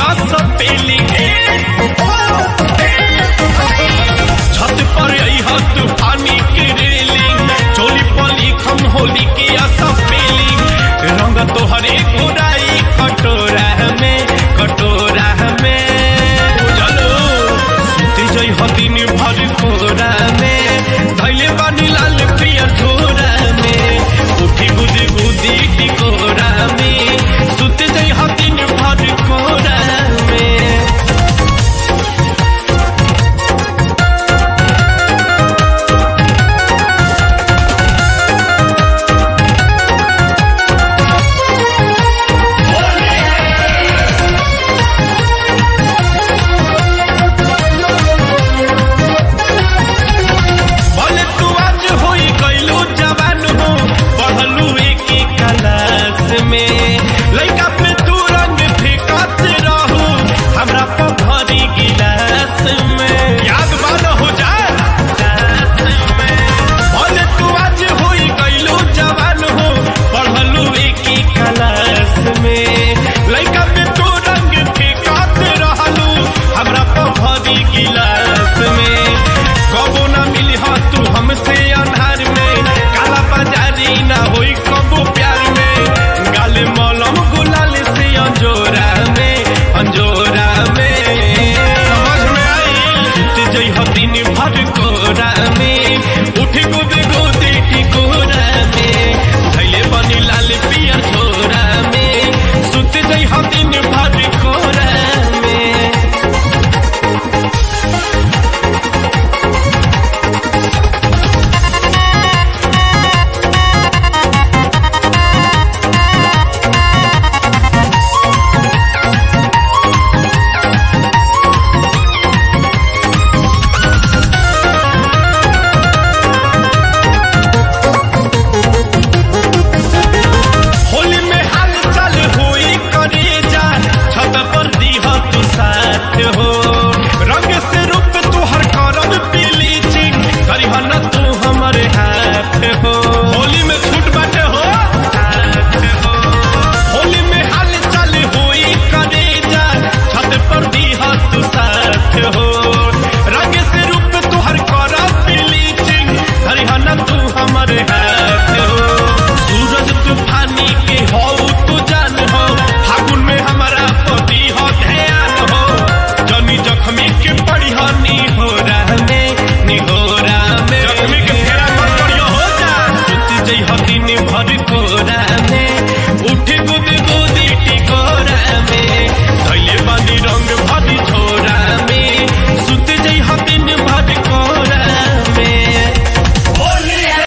सपेली छत पर आई तूफानी के रेलिंग चोली पली खम होली के सपेली रंग तोहरे घोराई कटोरा में उजलो सुते जई हदिन भर कोरा में धैले बानी लाल प्रिय झोरा में उठी गुदी गुदी टिकोरा में सुते जई हदिन भर कोरा में लइका पे तू रंग फेंकत रहू हमरा पभरी गिलास में याद बान हो जाए भले तू आज होई गइलो जवान हो पढ़लू एक ही क्लास में लइका पे तू रंग फेंकत रहलू हमरा पभरी गिलास में कबो ना मिली हा तू हमसे अन्हार में काला बाजारी ना होई कबो प्यार में गाले मलम गुलाल से अंजोरा में समझ में आई सुते जई हदिन भर कोरा में उठ गुद गुदी टिकोरा में धैले बनी लाल पियर झोरा में सुते जई हदिन